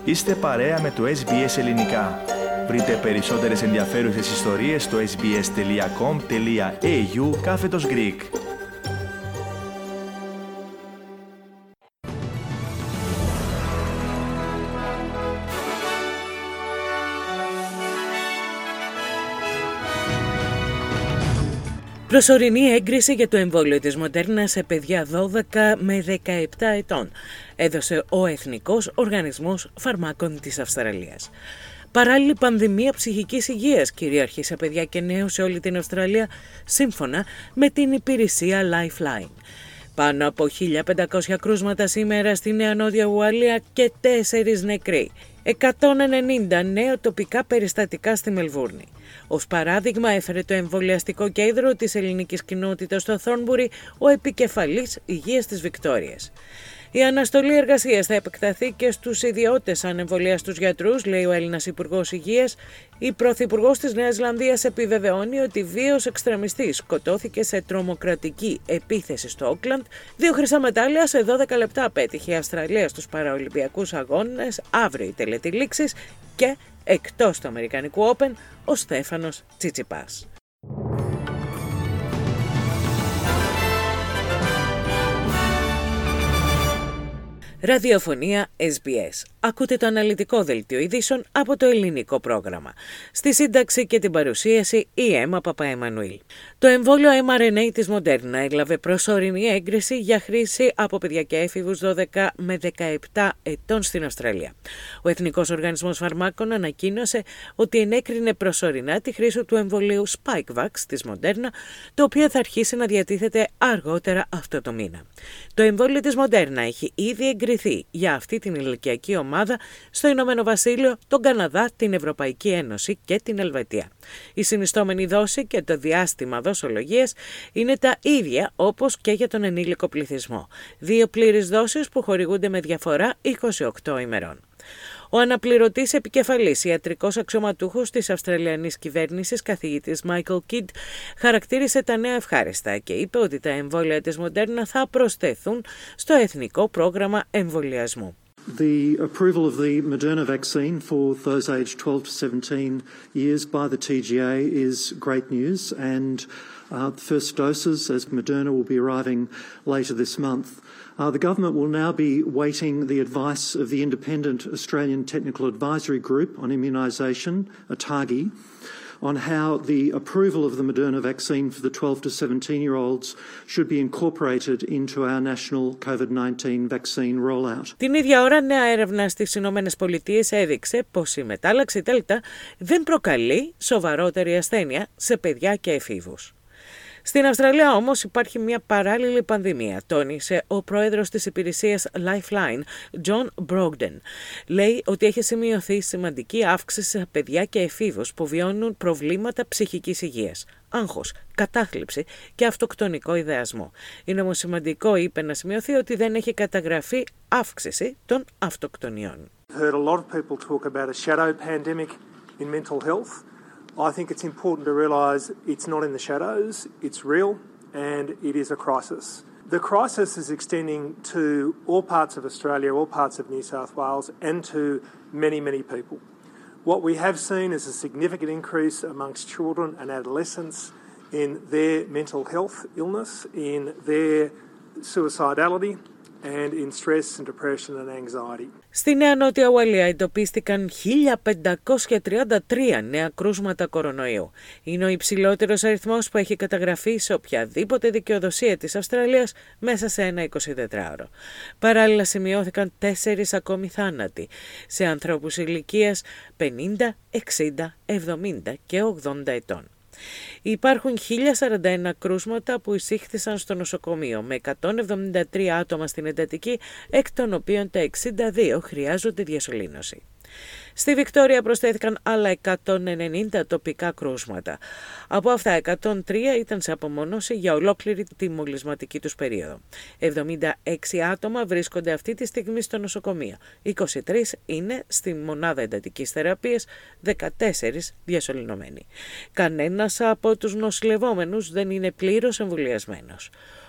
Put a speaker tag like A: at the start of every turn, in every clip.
A: Είστε παρέα με το SBS Ελληνικά. Βρείτε περισσότερες ενδιαφέρουσες ιστορίες στο sbs.com.au/Greek.
B: Προσωρινή έγκριση για το εμβόλιο της Moderna σε παιδιά 12 με 17 ετών, έδωσε ο Εθνικός Οργανισμός Φαρμάκων της Αυστραλίας. Παράλληλη πανδημία ψυχικής υγείας κυριαρχεί σε παιδιά και νέους σε όλη την Αυστραλία, σύμφωνα με την υπηρεσία Lifeline. Πάνω από 1.500 κρούσματα σήμερα στη Νέα Νότια Ουαλία και 4 νεκροί. 190 νέα τοπικά περιστατικά στη Μελβούρνη. Ως παράδειγμα έφερε το εμβολιαστικό κέντρο της ελληνικής κοινότητας στο Θόρνμπουρι ο επικεφαλής υγείας της Βικτόριας. Η αναστολή εργασίας θα επεκταθεί και στους ιδιώτες ανεμβολίαστους γιατρούς, λέει ο Έλληνας Υπουργός Υγείας. Η Πρωθυπουργός της Νέας Ζηλανδίας επιβεβαιώνει ότι βίαιος εξτρεμιστής σκοτώθηκε σε τρομοκρατική επίθεση στο Όκλαντ. 2 χρυσά μετάλλια σε 12 λεπτά πέτυχε η Αυστραλία στους Παραολυμπιακούς Αγώνες. Αύριο η τελετή λήξης και εκτός του Αμερικανικού Open ο Στέφανος Τσιτσιπάς. Ραδιοφωνία SBS. Ακούτε το αναλυτικό δελτίο ειδήσεων από το ελληνικό πρόγραμμα. Στη σύνταξη και την παρουσίαση η Έμα Παπαεμμανουήλ. Το εμβόλιο mRNA της Moderna έλαβε προσωρινή έγκριση για χρήση από παιδιά και έφηβους 12 με 17 ετών στην Αυστραλία. Ο Εθνικός Οργανισμός Φαρμάκων ανακοίνωσε ότι ενέκρινε προσωρινά τη χρήση του εμβολίου Spikevax της Moderna, το οποίο θα αρχίσει να διατίθεται αργότερα αυτό το μήνα. Το εμβόλιο της Moderna έχει ήδη εγκριθεί για αυτή την ηλικιακή ομάδα στο Ηνωμένο Βασίλειο, τον Καναδά, την Ευρωπαϊκή Ένωση και την Ελβετία. Η συνιστόμενη δόση και το διάστημα δοσολογίας είναι τα ίδια όπως και για τον ενήλικο πληθυσμό. 2 πλήρεις δόσεις που χορηγούνται με διαφορά 28 ημερών. Ο αναπληρωτής επικεφαλής ιατρικός αξιωματούχος της Αυστραλιανής κυβέρνησης, καθηγητής Michael Kidd, χαρακτήρισε τα νέα ευχάριστα και είπε ότι τα εμβόλια της Moderna θα προσθεθούν στο εθνικό πρόγραμμα εμβολιασμού.
C: The approval of the Moderna vaccine for those aged 12 to 17 years by the TGA is great news, and the first doses as Moderna will be arriving later this month. The government will now be waiting the advice of the Independent Australian Technical Advisory Group on Immunisation, ATAGI, on how the approval of the Moderna vaccine for the 12 to 17-year-olds should be incorporated into our national COVID-19 vaccine rollout.
B: Την ίδια ώρα, νέα έρευνα στις Ηνωμένες Πολιτείες έδειξε πως η μετάλλαξη Δέλτα δεν προκαλεί σοβαρότερη ασθένεια σε παιδιά και εφήβους. Στην Αυστραλία όμως υπάρχει μια παράλληλη πανδημία, τόνισε ο πρόεδρος της υπηρεσίας Lifeline, John Brogden. Λέει ότι έχει σημειωθεί σημαντική αύξηση σε παιδιά και εφήβους που βιώνουν προβλήματα ψυχικής υγείας, άγχος, κατάθλιψη και αυτοκτονικό ιδεασμό. Είναι όμως σημαντικό, είπε, να σημειωθεί ότι δεν έχει καταγραφεί αύξηση των αυτοκτονιών.
D: I think it's important to realise it's not in the shadows, it's real, and it is a crisis. The crisis is extending to all parts of Australia, all parts of New South Wales, and to many, many people. What we have seen is a significant increase amongst children and adolescents in their mental health illness, in their suicidality, and in stress and depression and anxiety.
B: Στη Νέα Νότια Ουαλία εντοπίστηκαν 1.533 νέα κρούσματα κορονοϊού. Είναι ο υψηλότερος αριθμός που έχει καταγραφεί σε οποιαδήποτε δικαιοδοσία της Αυστραλίας μέσα σε ένα 24ωρο. Παράλληλα σημειώθηκαν 4 ακόμη θάνατοι σε ανθρώπους ηλικίας 50, 60, 70 και 80 ετών. Υπάρχουν 1.041 κρούσματα που εισήχθησαν στο νοσοκομείο, με 173 άτομα στην εντατική, εκ των οποίων τα 62 χρειάζονται διασωλήνωση. Στη Βικτόρια προσθέθηκαν άλλα 190 τοπικά κρούσματα. Από αυτά 103 ήταν σε απομόνωση για ολόκληρη τη μολυσματική τους περίοδο. 76 άτομα βρίσκονται αυτή τη στιγμή στο νοσοκομείο. 23 είναι στη μονάδα εντατικής θεραπείας, 14 διασωληνωμένοι. Κανένας από τους νοσηλευόμενους δεν είναι πλήρως εμβολιασμένος.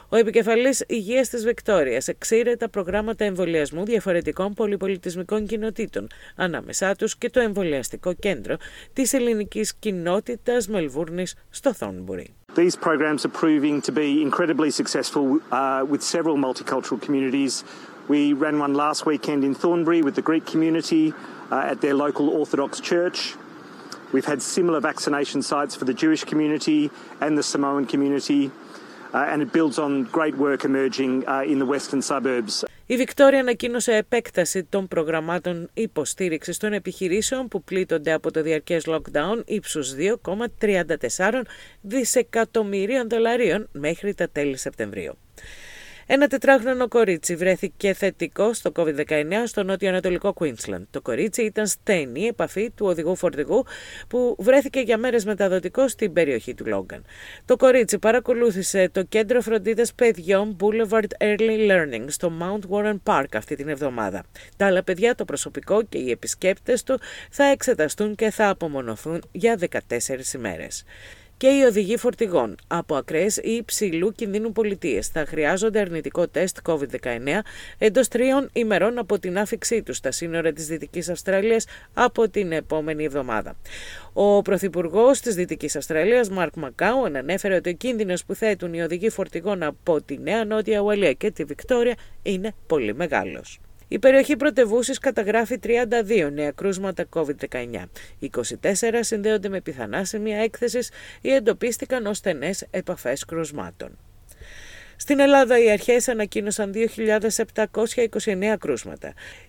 B: Ο επικεφαλής υγείας της Βικτόριας εξήρε τα προγράμματα εμβολιασμού διαφορετικών πολυπολιτισμικών κοινοτήτων, ανάμεσά τους και το εμβολιαστικό κέντρο της ελληνικής κοινότητας Μελβούρνης στο Θόρνμπουρι.
E: These programs are proving to be incredibly successful with several multicultural communities. We ran one last weekend in Thornbury with the Greek community at their local Orthodox church. We've had similar vaccination sites for the Jewish community and the Samoan community, and it builds on great work emerging in the western suburbs.
B: Η Βικτόρια ανακοίνωσε επέκταση των προγραμμάτων υποστήριξης των επιχειρήσεων που πλήττονται από το διαρκές lockdown ύψους 2,34 δισεκατομμυρίων δολαρίων μέχρι τα τέλη Σεπτεμβρίου. Ένα 4χρονο κορίτσι βρέθηκε θετικό στο COVID-19 στο νότιο-ανατολικό Queensland. Το κορίτσι ήταν στενή επαφή του οδηγού φορτηγού που βρέθηκε για μέρες μεταδοτικό στην περιοχή του Λόγκαν. Το κορίτσι παρακολούθησε το κέντρο φροντίδας παιδιών Boulevard Early Learning στο Mount Warren Park αυτή την εβδομάδα. Τα άλλα παιδιά, το προσωπικό και οι επισκέπτες του θα εξεταστούν και θα απομονωθούν για 14 ημέρες. Και οι οδηγοί φορτηγών από ακραίες ή υψηλού κινδύνου πολιτείες θα χρειάζονται αρνητικό τεστ COVID-19 εντός 3 ημερών από την άφιξή τους στα σύνορα της Δυτικής Αυστραλίας από την επόμενη εβδομάδα. Ο Πρωθυπουργός της Δυτικής Αυστραλίας, Μαρκ Μακάουεν, ανέφερε ότι ο κίνδυνος που θέτουν οι οδηγοί φορτηγών από τη Νέα Νότια Ουαλία και τη Βικτόρια είναι πολύ μεγάλος. Η περιοχή πρωτευούσης καταγράφει 32 νέα κρούσματα COVID-19. 24 συνδέονται με πιθανά σημεία έκθεσης ή εντοπίστηκαν ως στενές επαφές κρουσμάτων. Στην Ελλάδα οι αρχές ανακοίνωσαν 2.729 κρούσματα.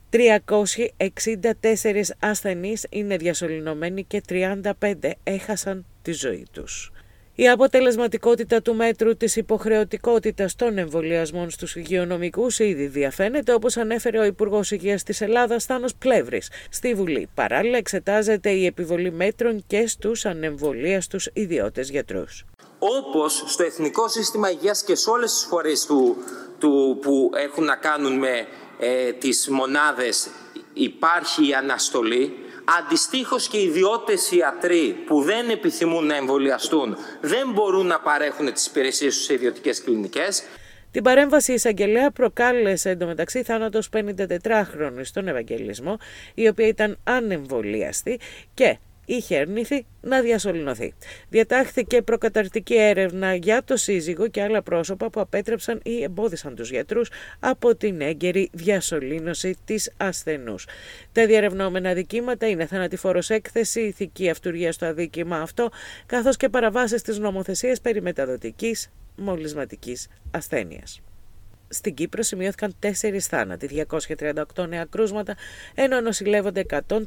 B: 364 ασθενείς είναι διασωληνωμένοι και 35 έχασαν τη ζωή τους. Η αποτελεσματικότητα του μέτρου της υποχρεωτικότητας των εμβολιασμών στους υγειονομικούς ήδη διαφαίνεται, όπως ανέφερε ο Υπουργός Υγείας της Ελλάδας, Στάνος Πλεύρης, στη Βουλή. Παράλληλα, εξετάζεται η επιβολή μέτρων και στους ανεμβολίαστους ιδιώτες γιατρούς.
F: Όπως στο Εθνικό Σύστημα Υγείας και σε όλες τις φορές που έχουν να κάνουν με τις μονάδες υπάρχει η αναστολή, αντιστοίχως και οι ιδιώτες ιατροί που δεν επιθυμούν να εμβολιαστούν δεν μπορούν να παρέχουν τις υπηρεσίες τους σε ιδιωτικές κλινικές.
B: Την παρέμβαση εισαγγελέα προκάλεσε εντωμεταξύ θάνατος 54χρονου στον Ευαγγελισμό, η οποία ήταν ανεμβολίαστη και είχε αρνηθεί να διασωληνωθεί. Διατάχθηκε προκαταρκτική έρευνα για το σύζυγο και άλλα πρόσωπα που απέτρεψαν ή εμπόδισαν τους γιατρούς από την έγκαιρη διασωλήνωση της ασθενούς. Τα διερευνόμενα αδικήματα είναι θανατηφόρος έκθεση, ηθική αυτουργία στο αδίκημα αυτό, καθώς και παραβάσεις της νομοθεσίας περί μεταδοτικής μολυσματικής ασθένειας. Στην Κύπρο σημειώθηκαν 4 θάνατοι, 238 νέα κρούσματα, ενώ νοσηλεύονται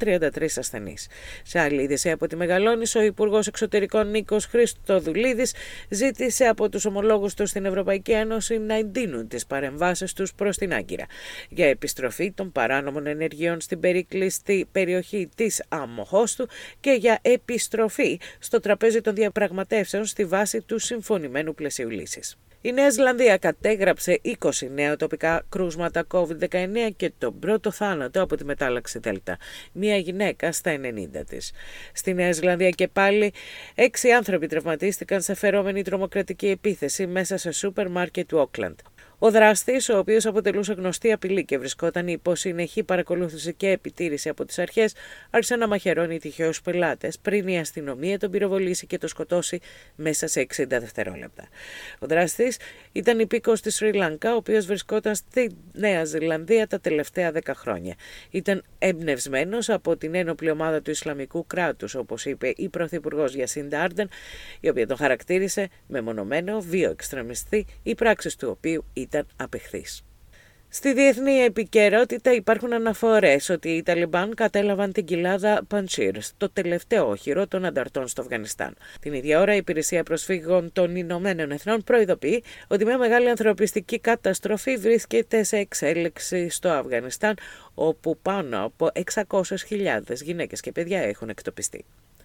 B: 133 ασθενείς. Σε άλλη είδηση από τη Μεγαλόνησο, ο Υπουργός Εξωτερικών Νίκος Χριστοδουλίδης ζήτησε από τους ομολόγους του στην Ευρωπαϊκή Ένωση να εντείνουν τις παρεμβάσεις τους προς την Άγκυρα για επιστροφή των παράνομων ενεργειών στην περικλειστή περιοχή της Αμμοχώστου και για επιστροφή στο τραπέζι των διαπραγματεύσεων στη βάση του συμφωνημένου πλαισίου λύσης. Η Νέα Ζηλανδία κατέγραψε 20 νέα τοπικά κρούσματα COVID-19 και τον πρώτο θάνατο από τη μετάλλαξη Δέλτα, μια γυναίκα στα 90 της. Στη Νέα Ζηλανδία και πάλι 6 άνθρωποι τραυματίστηκαν σε φερόμενη τρομοκρατική επίθεση μέσα σε σούπερ μάρκετ του Όκλαντ. Ο δράστης, ο οποίος αποτελούσε γνωστή απειλή και βρισκόταν υπό συνεχή παρακολούθηση και επιτήρηση από τις αρχές, άρχισε να μαχαιρώνει τυχαίους πελάτες πριν η αστυνομία τον πυροβολήσει και τον σκοτώσει μέσα σε 60 δευτερόλεπτα. Ο δράστης ήταν υπήκοος της Σρι Λάνκα, ο οποίος βρισκόταν στη Νέα Ζηλανδία τα τελευταία 10 χρόνια. Ήταν εμπνευσμένος από την ένοπλη ομάδα του Ισλαμικού κράτους, όπως είπε η Πρωθυπουργός Γιασίντα Άρντεν, η οποία τον χαρακτήρισε μεμονωμένο βίο-εξτρεμιστή, οι πράξεις του οποίου ήταν απεχθής. Στη διεθνή επικαιρότητα υπάρχουν αναφορές ότι οι Ταλιμπάν κατέλαβαν την κοιλάδα Παντσίρ, το τελευταίο όχυρο των ανταρτών στο Αφγανιστάν. Την ίδια ώρα η Υπηρεσία Προσφύγων των Ηνωμένων Εθνών προειδοποιεί ότι μια μεγάλη ανθρωπιστική καταστροφή βρίσκεται σε εξέλιξη στο Αφγανιστάν, όπου πάνω από 600.000 γυναίκες και παιδιά έχουν εκτοπιστεί.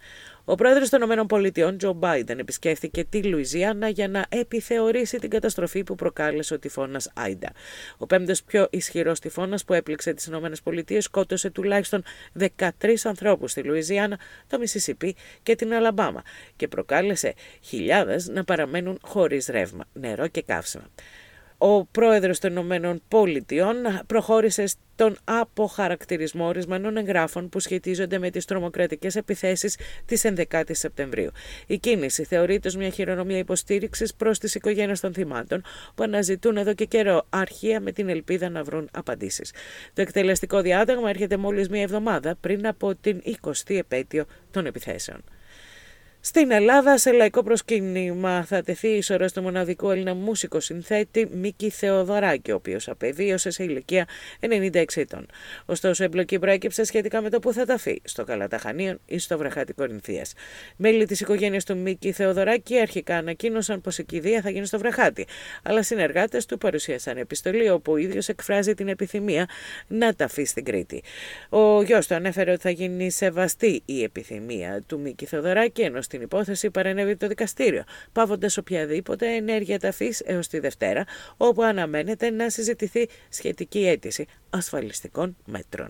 B: Ο πρόεδρος των ΗΠΑ, Τζο Μπάιντεν, επισκέφθηκε τη Λουιζιάννα για να επιθεωρήσει την καταστροφή που προκάλεσε ο τυφώνας Άιντα. Ο πέμπτος πιο ισχυρός τυφώνας που έπληξε τις ΗΠΑ σκότωσε τουλάχιστον 13 ανθρώπους στη Λουιζιάννα, το Μισισιπί και την Αλαμπάμα και προκάλεσε χιλιάδες να παραμένουν χωρίς ρεύμα, νερό και καύσιμα. Ο πρόεδρος των Ηνωμένων Πολιτειών προχώρησε στον αποχαρακτηρισμό ορισμένων εγγράφων που σχετίζονται με τις τρομοκρατικές επιθέσεις της 11ης Σεπτεμβρίου. Η κίνηση θεωρείται ως μια χειρονομία υποστήριξης προς τις οικογένειες των θυμάτων που αναζητούν εδώ και καιρό αρχεία με την ελπίδα να βρουν απαντήσεις. Το εκτελεστικό διάταγμα έρχεται μόλις μία εβδομάδα πριν από την 20η επέτειο των επιθέσεων. Στην Ελλάδα, σε λαϊκό προσκύνημα θα τεθεί η σωρός του μοναδικού Έλληνα μουσικό συνθέτη Μίκη Θεοδωράκη, ο οποίος απεβίωσε σε ηλικία 96 ετών. Ωστόσο, η εμπλοκή προέκυψε σχετικά με το που θα ταφεί, στο Καλαταχανίων ή στο Βραχάτι Κορινθίας. Μέλη της οικογένειας του Μίκη Θεοδωράκη αρχικά ανακοίνωσαν πως η κηδεία θα γίνει στο Βραχάτι, αλλά συνεργάτες του παρουσίασαν επιστολή όπου ο ίδιος εκφράζει την επιθυμία να ταφεί στην Κρήτη. Ο γιος του ανέφερε ότι θα γίνει σεβαστή η επιθυμία του Μίκη Θεοδωράκη, ενώ στην υπόθεση παρενέβη το δικαστήριο, πάβοντας οποιαδήποτε ενέργεια ταφής έως τη Δευτέρα, όπου αναμένεται να συζητηθεί σχετική αίτηση ασφαλιστικών μέτρων.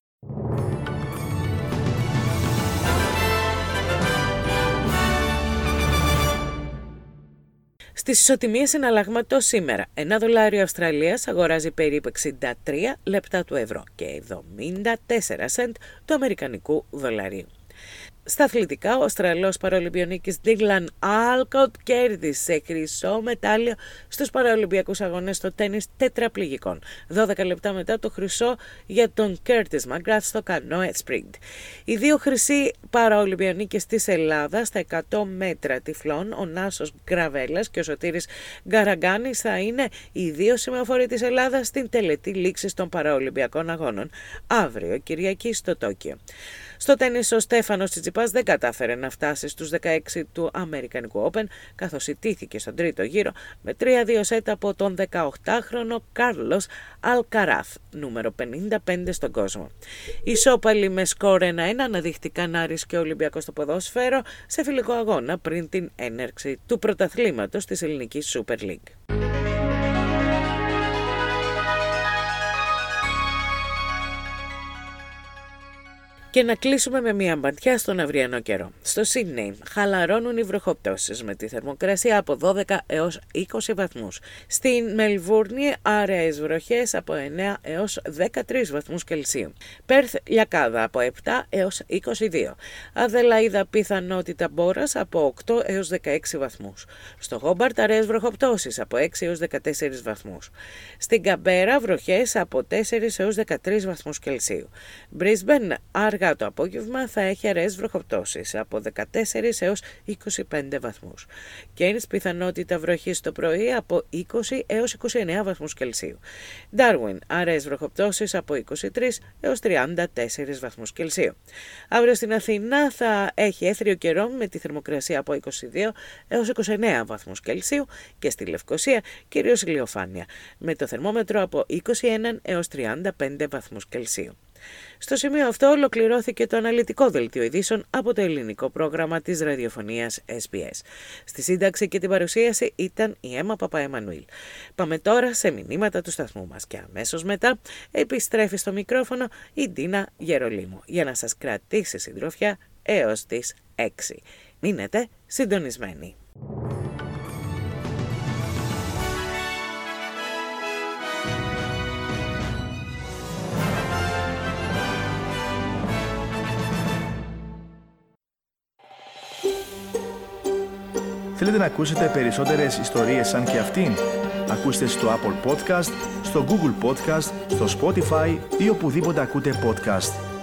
B: Στις ισοτιμίες συναλλάγματος σήμερα, $1 Αυστραλίας αγοράζει περίπου 63 λεπτά του ευρώ και 74 σεντ του αμερικανικού δολαρίου. Στα αθλητικά, ο Αυστραλός παραολυμπιονίκης Ντίγλαν Άλκοτ κέρδισε χρυσό μετάλλιο στους παραολυμπιακούς αγώνες στο τένις τετραπληγικών, 12 λεπτά μετά το χρυσό για τον Κέρτις Μαγκράθ στο κανόε σπριντ. Οι δύο χρυσοί παραολυμπιονίκες της Ελλάδας στα 100 μέτρα τυφλών, ο Νάσος Γκραβέλας και ο Σωτήρης Γκαραγκάνης, θα είναι οι δύο σημαφοροί της Ελλάδας στην τελετή λήξης των παραολυμπιακών αγώνων αύριο Κυριακή στο Τόκιο. Στο τένις, ο Στέφανος Τσιτσιπάς δεν κατάφερε να φτάσει στους 16 του Αμερικανικού Open, καθώς ιτήθηκε στον τρίτο γύρο με 3-2 σετ από τον 18χρονο Κάρλος Αλκαράθ, νούμερο 55 στον κόσμο. Ισόπαλοι με σκορ 1-1 αναδείχτηκαν Άρης και Ολυμπιακός στο ποδόσφαιρο σε φιλικό αγώνα πριν την έναρξη του πρωταθλήματος της ελληνικής Super League. Και να κλείσουμε με μια μπαντιά στον αυριανό καιρό. Στο Σίδνεϊ χαλαρώνουν οι βροχοπτώσεις με τη θερμοκρασία από 12 έως 20 βαθμούς. Στην Μελβούρνη άραιες βροχές από 9 έως 13 βαθμούς Κελσίου. Πέρθ λιακάδα από 7 έως 22. Αδελαΐδα πιθανότητα μπόρας από 8 έως 16 βαθμούς. Στο Χόμπαρτ άραιες βροχοπτώσεις από 6 έως 14 βαθμούς. Στην Καμπέρα βροχές από 4 έως 13 βαθμούς Κελσίου. Μπρίσμπεν αργά το απόγευμα θα έχει αραιές βροχοπτώσεις από 14 έως 25 βαθμούς. Κέινς πιθανότητα βροχής το πρωί από 20 έως 29 βαθμούς Κελσίου. Ντάρουιν αραιές βροχοπτώσεις από 23 έως 34 βαθμούς Κελσίου. Αύριο στην Αθήνα θα έχει έθριο καιρό με τη θερμοκρασία από 22 έως 29 βαθμούς Κελσίου και στη Λευκοσία κυρίως ηλιοφάνεια με το θερμόμετρο από 21 έως 35 βαθμούς Κελσίου. Στο σημείο αυτό ολοκληρώθηκε το αναλυτικό δελτίο ειδήσεων από το ελληνικό πρόγραμμα της ραδιοφωνίας SBS. Στη σύνταξη και την παρουσίαση ήταν η Έμα Παπαεμμανουήλ. Πάμε τώρα σε μηνύματα του σταθμού μας και αμέσως μετά επιστρέφει στο μικρόφωνο η Ντίνα Γερολίμου για να σας κρατήσει συντροφιά έως τις 6. Μείνετε συντονισμένοι.
A: Θέλετε να ακούσετε περισσότερες ιστορίες σαν και αυτήν? Ακούστε στο Apple Podcast, στο Google Podcast, στο Spotify ή οπουδήποτε ακούτε podcast.